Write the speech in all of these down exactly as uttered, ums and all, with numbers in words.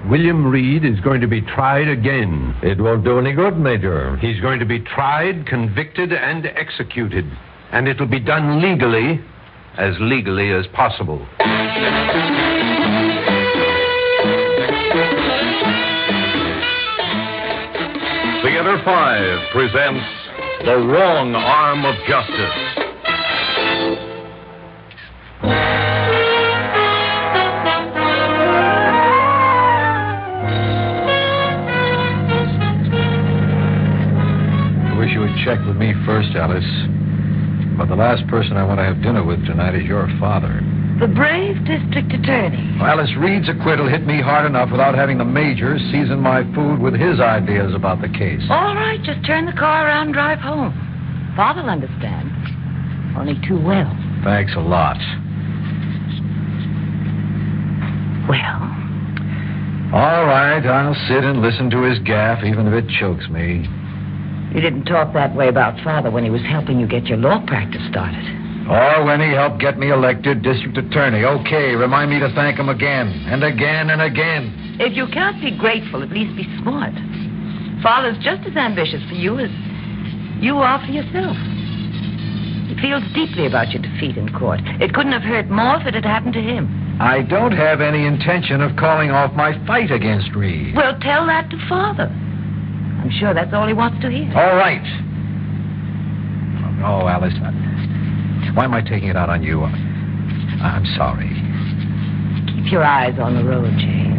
William Reed is going to be tried again. It won't do any good, Major. He's going to be tried, convicted, and executed. And it'll be done legally, as legally as possible. Theater five presents The Wrong Arm of Justice. Check with me first, Alice. But the last person I want to have dinner with tonight is your father. The brave district attorney. Well, Alice, Reed's acquittal hit me hard enough without having the major season my food with his ideas about the case. All right, just turn the car around and drive home. Father'll understand. Only too well. Thanks a lot. Well? All right, I'll sit and listen to his gaffe, even if it chokes me. You didn't talk that way about Father when he was helping you get your law practice started. Or when he helped get me elected district attorney. Okay, remind me to thank him again, and again, and again. If you can't be grateful, at least be smart. Father's just as ambitious for you as you are for yourself. He feels deeply about your defeat in court. It couldn't have hurt more if it had happened to him. I don't have any intention of calling off my fight against Reed. Well, tell that to Father. I'm sure that's all he wants to hear. All right. Oh, Alice, why am I taking it out on you? I'm sorry. Keep your eyes on the road, Jay.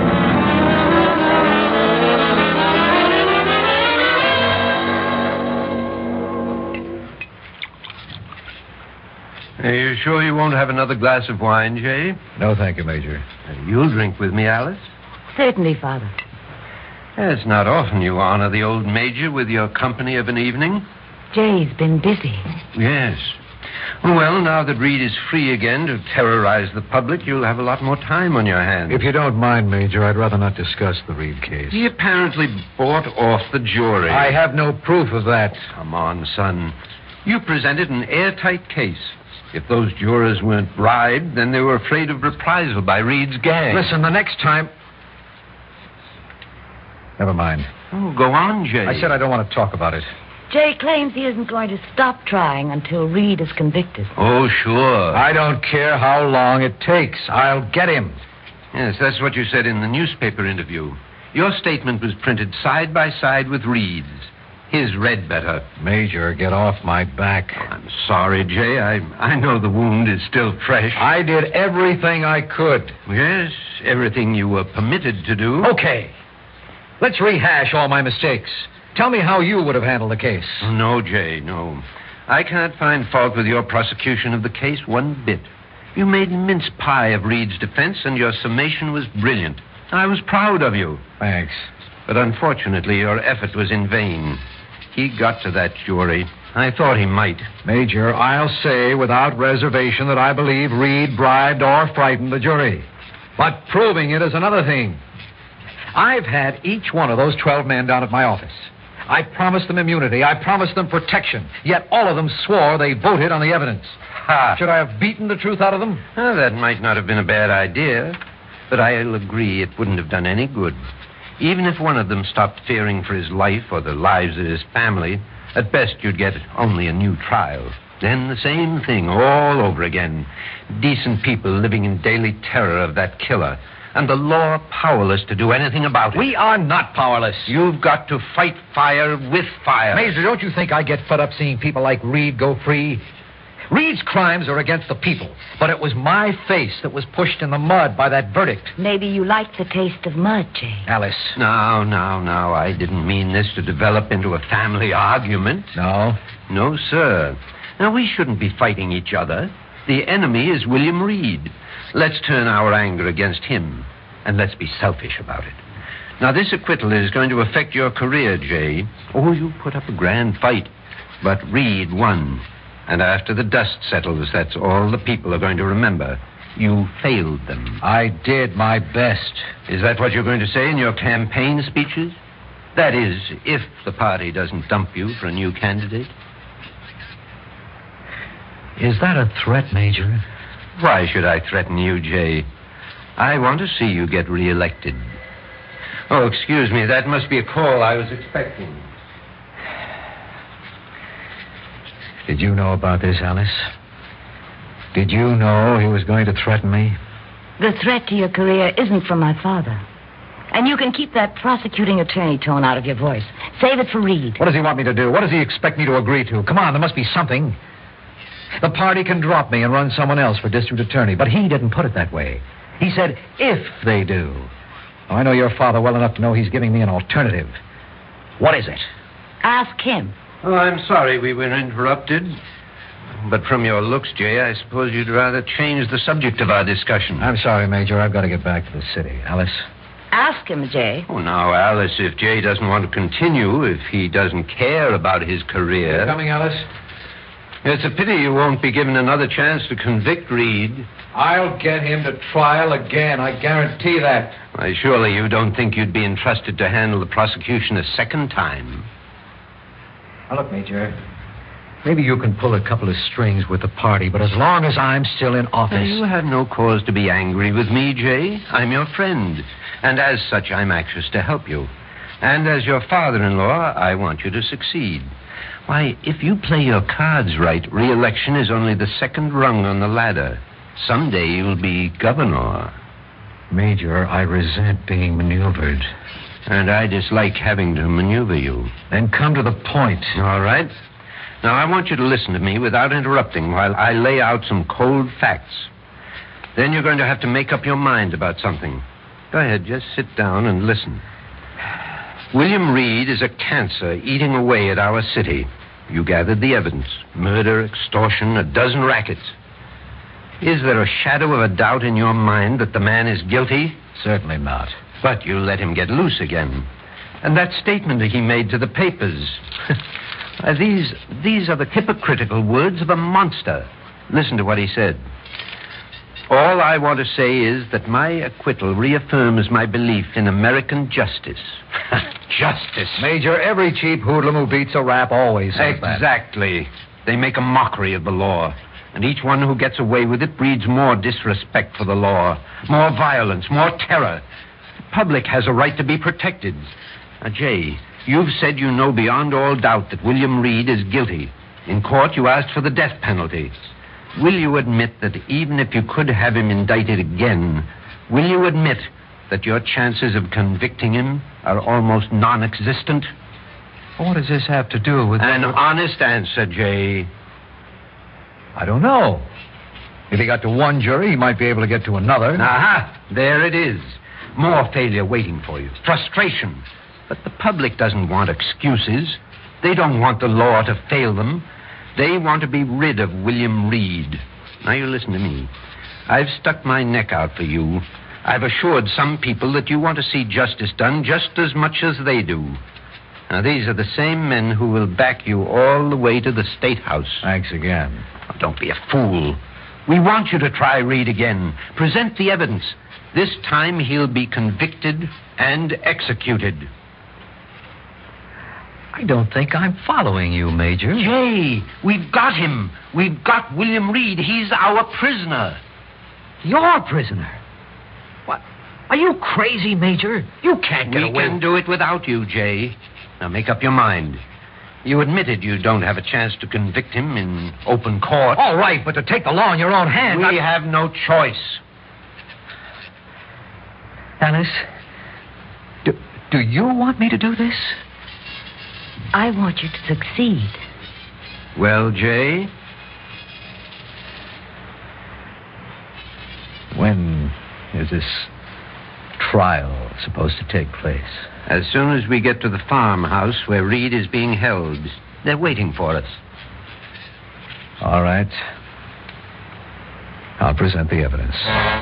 Are you sure you won't have another glass of wine, Jay? No, thank you, Major. And you'll drink with me, Alice? Certainly, Father. It's not often you honor the old Major with your company of an evening. Jay's been busy. Yes. Well, now that Reed is free again to terrorize the public, you'll have a lot more time on your hands. If you don't mind, Major, I'd rather not discuss the Reed case. He apparently bought off the jury. I have no proof of that. Come on, son. You presented an airtight case. If those jurors weren't bribed, then they were afraid of reprisal by Reed's gang. Listen, the next time... Never mind. Oh, go on, Jay. I said I don't want to talk about it. Jay claims he isn't going to stop trying until Reed is convicted. Oh, sure. I don't care how long it takes. I'll get him. Yes, that's what you said in the newspaper interview. Your statement was printed side by side with Reed's. His read better. Major, get off my back. Oh, I'm sorry, Jay. I, I know the wound is still fresh. I did everything I could. Yes, everything you were permitted to do. Okay. Let's rehash all my mistakes. Tell me how you would have handled the case. Oh, no, Jay, no. I can't find fault with your prosecution of the case one bit. You made mince pie of Reed's defense, and your summation was brilliant. I was proud of you. Thanks. But unfortunately, your effort was in vain. He got to that jury. I thought he might. Major, I'll say without reservation that I believe Reed bribed or frightened the jury. But proving it is another thing. I've had each one of those twelve men down at my office. I promised them immunity. I promised them protection. Yet all of them swore they voted on the evidence. Ha! Should I have beaten the truth out of them? Well, that might not have been a bad idea. But I'll agree it wouldn't have done any good. Even if one of them stopped fearing for his life or the lives of his family, at best you'd get only a new trial. Then the same thing all over again. Decent people living in daily terror of that killer. And the law powerless to do anything about it. We are not powerless. You've got to fight fire with fire. Major, don't you think I get fed up seeing people like Reed go free? Reed's crimes are against the people, but it was my face that was pushed in the mud by that verdict. Maybe you like the taste of mud, Jay. Alice. No, no, no. I didn't mean this to develop into a family argument. No? No, sir. Now, we shouldn't be fighting each other. The enemy is William Reed. Let's turn our anger against him, and let's be selfish about it. Now, this acquittal is going to affect your career, Jay. Oh, you put up a grand fight, but Reed won. And after the dust settles, that's all the people are going to remember. You failed them. I did my best. Is that what you're going to say in your campaign speeches? That is, if the party doesn't dump you for a new candidate. Is that a threat, Major? Why should I threaten you, Jay? I want to see you get reelected. Oh, excuse me. That must be a call I was expecting. Did you know about this, Alice? Did you know he was going to threaten me? The threat to your career isn't from my father. And you can keep that prosecuting attorney tone out of your voice. Save it for Reed. What does he want me to do? What does he expect me to agree to? Come on, there must be something. The party can drop me and run someone else for district attorney, but he didn't put it that way. He said, if they do. Oh, I know your father well enough to know he's giving me an alternative. What is it? Ask him. Oh, I'm sorry we were interrupted. But from your looks, Jay, I suppose you'd rather change the subject of our discussion. I'm sorry, Major. I've got to get back to the city. Alice? Ask him, Jay. Oh, now, Alice, if Jay doesn't want to continue, if he doesn't care about his career... You coming, Alice? It's a pity you won't be given another chance to convict Reed. I'll get him to trial again. I guarantee that. Why, surely you don't think you'd be entrusted to handle the prosecution a second time. Now, look, Major... Maybe you can pull a couple of strings with the party, but as long as I'm still in office... Well, you have no cause to be angry with me, Jay. I'm your friend. And as such, I'm anxious to help you. And as your father-in-law, I want you to succeed. Why, if you play your cards right, re-election is only the second rung on the ladder. Someday you'll be governor. Major, I resent being maneuvered. And I dislike having to maneuver you. Then come to the point. All right. Now, I want you to listen to me without interrupting while I lay out some cold facts. Then you're going to have to make up your mind about something. Go ahead, just sit down and listen. William Reed is a cancer eating away at our city. You gathered the evidence. Murder, extortion, a dozen rackets. Is there a shadow of a doubt in your mind that the man is guilty? Certainly not. But you let him get loose again. And that statement he made to the papers... Uh, these these are the hypocritical words of a monster. Listen to what he said. All I want to say is that my acquittal reaffirms my belief in American justice. Justice. Major, every cheap hoodlum who beats a rap always says that. Exactly. They make a mockery of the law. And each one who gets away with it breeds more disrespect for the law, more violence, more terror. The public has a right to be protected. Now, Jay... You've said you know beyond all doubt that William Reed is guilty. In court, you asked for the death penalty. Will you admit that even if you could have him indicted again, will you admit that your chances of convicting him are almost non-existent? What does this have to do with... An honest answer, Jay. I don't know. If he got to one jury, he might be able to get to another. Aha! There it is. More failure waiting for you. Frustration. But the public doesn't want excuses. They don't want the law to fail them. They want to be rid of William Reed. Now, you listen to me. I've stuck my neck out for you. I've assured some people that you want to see justice done just as much as they do. Now, these are the same men who will back you all the way to the State House. Thanks again. Oh, don't be a fool. We want you to try Reed again. Present the evidence. This time he'll be convicted and executed. I don't think I'm following you, Major. Jay, we've got him. We've got William Reed. He's our prisoner. Your prisoner? What? Are you crazy, Major? You can't get we away. We can do it without you, Jay. Now, make up your mind. You admitted you don't have a chance to convict him in open court. All right, but to take the law in your own hands... We I... have no choice. Alice, do, do you want me to do this? I want you to succeed. Well, Jay? When is this trial supposed to take place? As soon as we get to the farmhouse where Reed is being held. They're waiting for us. All right. I'll present the evidence.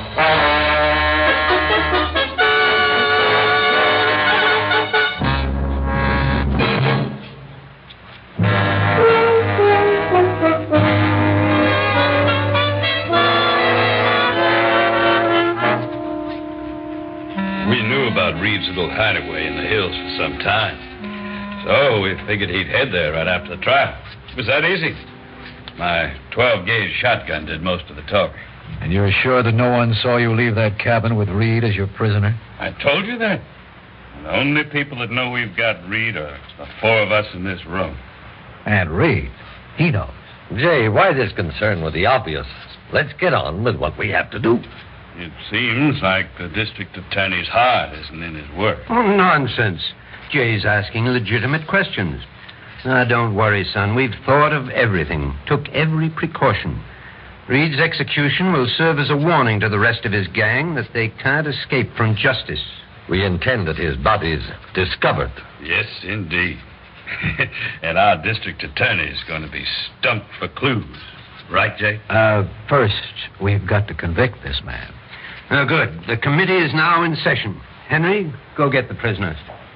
Reed's little hideaway in the hills for some time. So we figured he'd head there right after the trial. It was that easy. My twelve-gauge shotgun did most of the talking. And you're sure that no one saw you leave that cabin with Reed as your prisoner? I told you that. The only people that know we've got Reed are the four of us in this room. And Reed, he knows. Jay, why this concern with the obvious? Let's get on with what we have to do. It seems like the district attorney's heart isn't in his work. Oh, nonsense. Jay's asking legitimate questions. Now, don't worry, son. We've thought of everything, took every precaution. Reed's execution will serve as a warning to the rest of his gang that they can't escape from justice. We intend that his body's discovered. Yes, indeed. And our district attorney's going to be stumped for clues. Right, Jay? Uh, first, we've got to convict this man. Uh, good. The committee is now in session. Henry, go get the prisoners.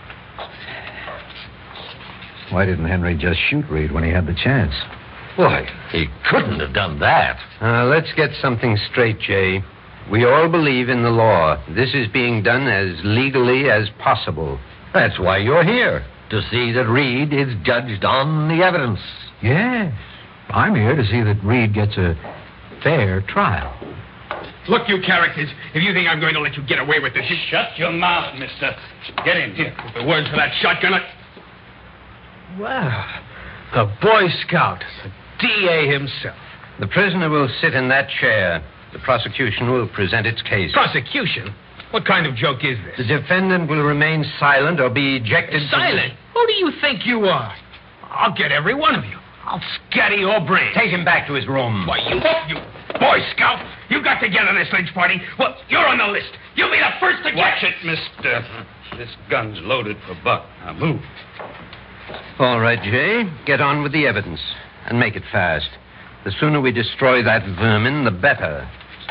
Why didn't Henry just shoot Reed when he had the chance? Why, he couldn't have done that. Uh, let's get something straight, Jay. We all believe in the law. This is being done as legally as possible. That's why you're here, to see that Reed is judged on the evidence. Yes. I'm here to see that Reed gets a fair trial. Look, you characters, if you think I'm going to let you get away with this, you... Shut your mouth, mister. Get in here. The words for that shotgun... I... Well, the Boy Scout, the D A himself. The prisoner will sit in that chair. The prosecution will present its case. Prosecution? What kind of joke is this? The defendant will remain silent or be ejected... Silent? Who do you think you are? I'll get every one of you. I'll scatter your brains. Take him back to his room. Why, you, you Boy Scout, you got to get on this lynch party. Well, you're on the list. You'll be the first to get... Watch it, mister. This gun's loaded for Buck. Now move. All right, Jay. Get on with the evidence. And make it fast. The sooner we destroy that vermin, the better.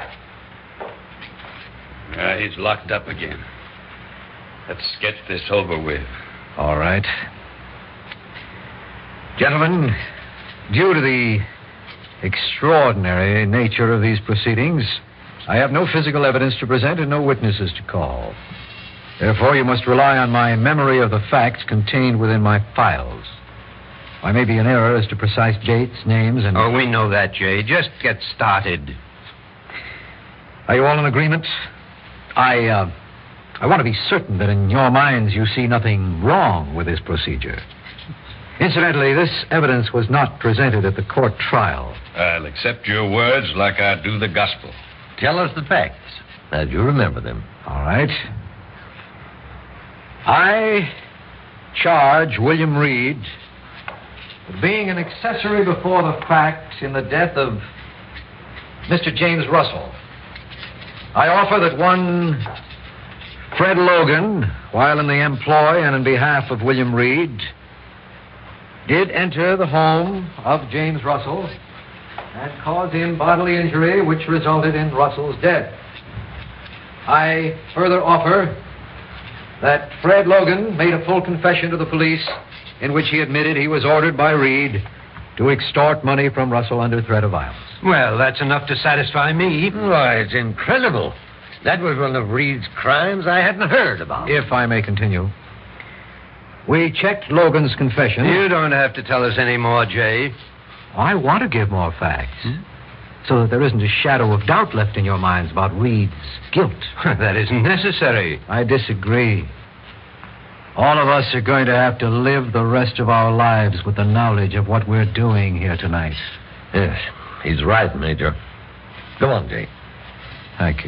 Uh, he's locked up again. Let's get this over with. All right. Gentlemen, due to the extraordinary nature of these proceedings, I have no physical evidence to present and no witnesses to call. Therefore, you must rely on my memory of the facts contained within my files. I may be in error as to precise dates, names, and... Oh, we know that, Jay. Just get started. Are you all in agreement? I, uh, I want to be certain that in your minds you see nothing wrong with this procedure. Incidentally, this evidence was not presented at the court trial. I'll accept your words like I do the gospel. Tell us the facts, as you remember them. All right. I charge William Reed with being an accessory before the fact in the death of Mister James Russell. I offer that one Fred Logan, while in the employ and in behalf of William Reed, did enter the home of James Russell and cause him bodily injury which resulted in Russell's death. I further offer that Fred Logan made a full confession to the police in which he admitted he was ordered by Reed to extort money from Russell under threat of violence. Well, that's enough to satisfy me. Why, it's incredible. That was one of Reed's crimes I hadn't heard about. If I may continue. We checked Logan's confession. You don't have to tell us any more, Jay. I want to give more facts, hmm? so that there isn't a shadow of doubt left in your minds about Reed's guilt. That isn't necessary. I disagree. All of us are going to have to live the rest of our lives with the knowledge of what we're doing here tonight. Yes, he's right, Major. Go on, Jay. Thank you.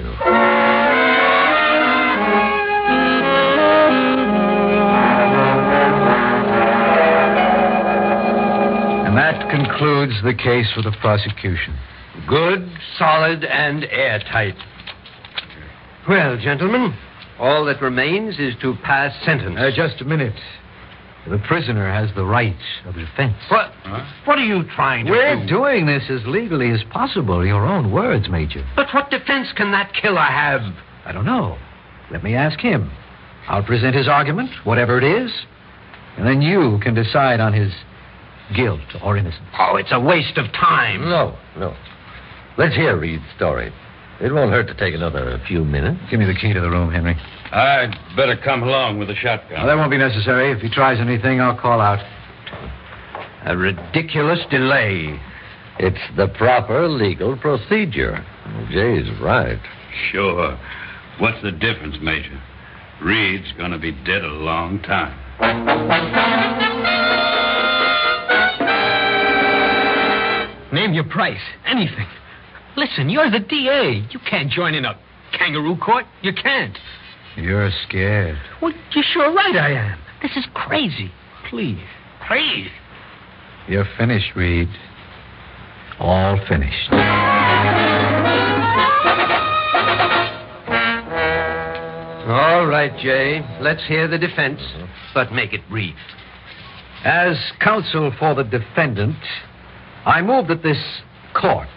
And that concludes the case for the prosecution. Good, solid, and airtight. Well, gentlemen, all that remains is to pass sentence. Uh, just a minute. The prisoner has the right of defense. What? Huh? What are you trying to We're do? We're doing this as legally as possible. Your own words, Major. But what defense can that killer have? I don't know. Let me ask him. I'll present his argument, whatever it is, and then you can decide on his guilt or innocence. Oh, it's a waste of time. No, no. Let's hear Reed's story. It won't hurt to take another few minutes. Give me the key to the room, Henry. I'd better come along with the shotgun. Well, that won't be necessary. If he tries anything, I'll call out. A ridiculous delay. It's the proper legal procedure. Jay's right. Sure. What's the difference, Major? Reed's going to be dead a long time. Name your price. Anything. Listen, you're the D A. You can't join in a kangaroo court. You can't. You're scared. Well, you're sure right I am. This is crazy. Please. Please. You're finished, Reed. All finished. All right, Jay. Let's hear the defense, but make it brief. As counsel for the defendant, I move that this court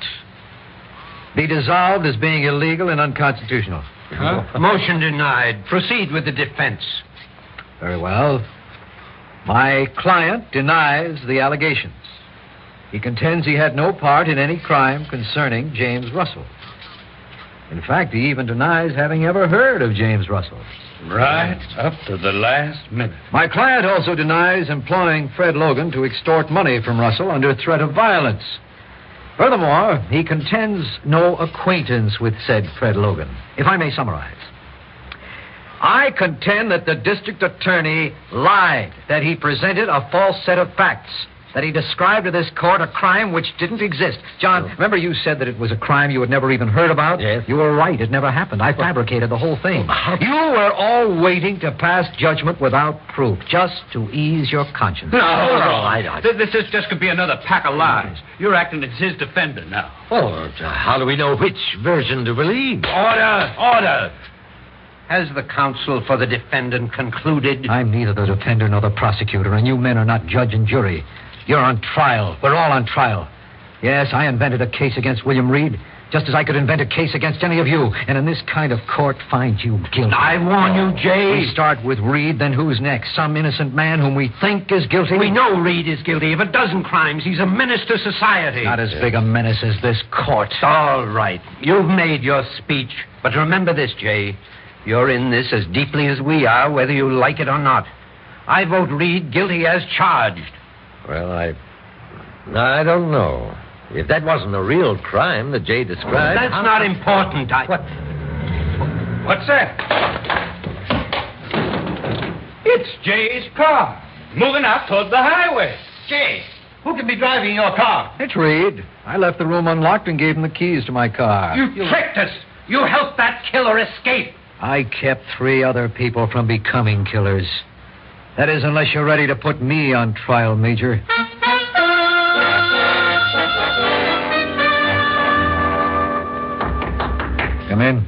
be dissolved as being illegal and unconstitutional. Huh? Motion denied. Proceed with the defense. Very well. My client denies the allegations. He contends he had no part in any crime concerning James Russell. In fact, he even denies having ever heard of James Russell. Right up to the last minute. My client also denies employing Fred Logan to extort money from Russell under threat of violence. Furthermore, he contends no acquaintance with said Fred Logan. If I may summarize, I contend that the district attorney lied, that he presented a false set of facts, that he described to this court a crime which didn't exist. John, remember you said that it was a crime you had never even heard about? Yes. You were right. It never happened. I fabricated the whole thing. You were all waiting to pass judgment without proof, just to ease your conscience. No, no, I- I- Th- This is just could be another pack of lies. You're acting as his defender now. Oh, how do we know which version to believe? Order! Order! Has the counsel for the defendant concluded? I'm neither the defender nor the prosecutor, and you men are not judge and jury. You're on trial. We're all on trial. Yes, I invented a case against William Reed, just as I could invent a case against any of you, and in this kind of court find you guilty. I warn you, Jay. We start with Reed, then who's next? Some innocent man whom we think is guilty? We know Reed is guilty of a dozen crimes. He's a menace to society. Not as big a menace as this court. All right. You've made your speech. But remember this, Jay. You're in this as deeply as we are, whether you like it or not. I vote Reed guilty as charged. Well, I... I don't know. If that wasn't a real crime that Jay described... That's not important. I... What? What's that? It's Jay's car. Moving out toward the highway. Jay, who can be driving your car? It's Reed. I left the room unlocked and gave him the keys to my car. You tricked us. You helped that killer escape. I kept three other people from becoming killers. That is, unless you're ready to put me on trial, Major. Come in.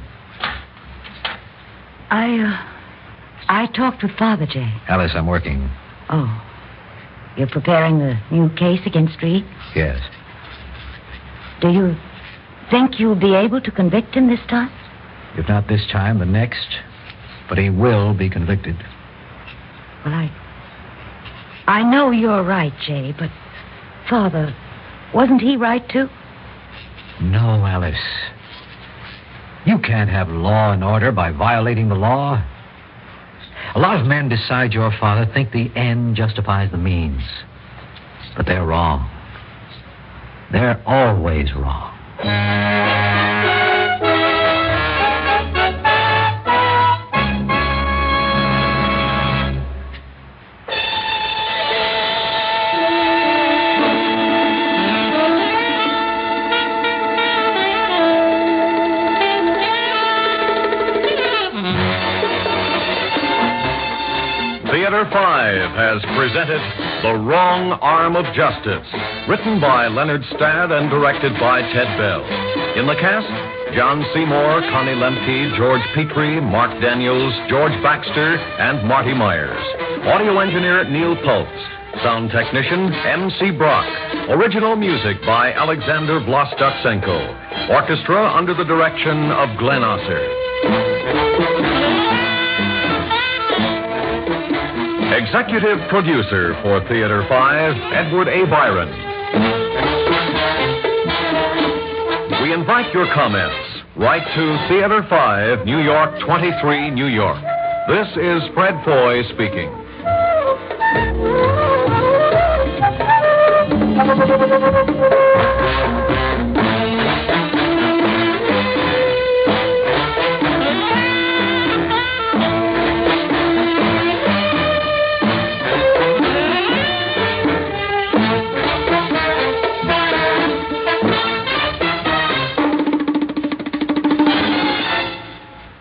I, uh, I talked with Father, Jay. Alice, I'm working. Oh. You're preparing the new case against Reed? Yes. Do you think you'll be able to convict him this time? If not this time, the next. But he will be convicted. Well, I... I know you're right, Jay, but... Father, wasn't he right, too? No, Alice. You can't have law and order by violating the law. A lot of men beside your father think the end justifies the means. But they're wrong. They're always wrong. Theater five has presented The Wrong Arm of Justice, written by Leonard Stadd and directed by Ted Bell. In the cast, John Seymour, Connie Lemke, George Petrie, Mark Daniels, George Baxter, and Marty Myers. Audio engineer Neil Pultz. Sound technician M C Brock. Original music by Alexander Vlastotsenko. Orchestra under the direction of Glenn Osser. Executive producer for Theater five, Edward A. Byron. We invite your comments. Write to Theater five, New York twenty-three, New York. This is Fred Foy speaking.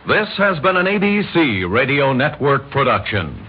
This has been an A B C Radio Network production.